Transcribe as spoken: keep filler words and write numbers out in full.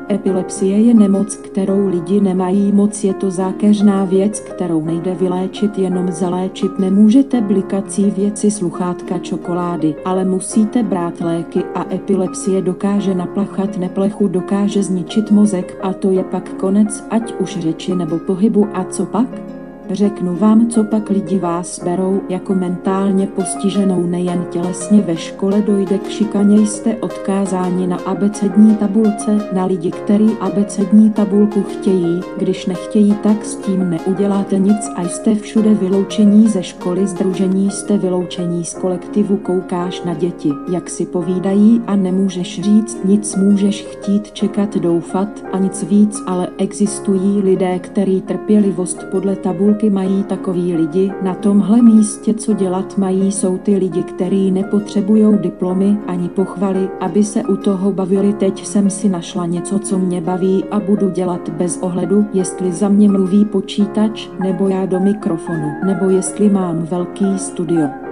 Epilepsie je nemoc, kterou lidi nemají moc, je to zákeřná věc, kterou nejde vyléčit, jenom zaléčit nemůžete blikací věci, sluchátka, čokolády, ale musíte brát léky a epilepsie dokáže naplachat neplechu, dokáže zničit mozek a to je pak konec, ať už řeči nebo pohybu. A co pak? Řeknu vám, co pak lidi vás berou jako mentálně postiženou, nejen tělesně. Ve škole dojde k šikaně, jste odkázáni na abecední tabulce, na lidi, který abecední tabulku chtějí, když nechtějí, tak s tím neuděláte nic a jste všude vyloučení ze školy, sdružení, jste vyloučení z kolektivu. Koukáš na děti, jak si povídají a nemůžeš říct nic, můžeš chtít, čekat, doufat a nic víc, ale existují lidé, který trpělivost podle tabulky mají. Takoví lidi na tomhle místě co dělat mají, jsou ty lidi, kteří nepotřebujou diplomy ani pochvaly, aby se u toho bavili. Teď jsem si našla něco, co mě baví a budu dělat bez ohledu, jestli za mě mluví počítač, nebo já do mikrofonu, nebo jestli mám velký studio.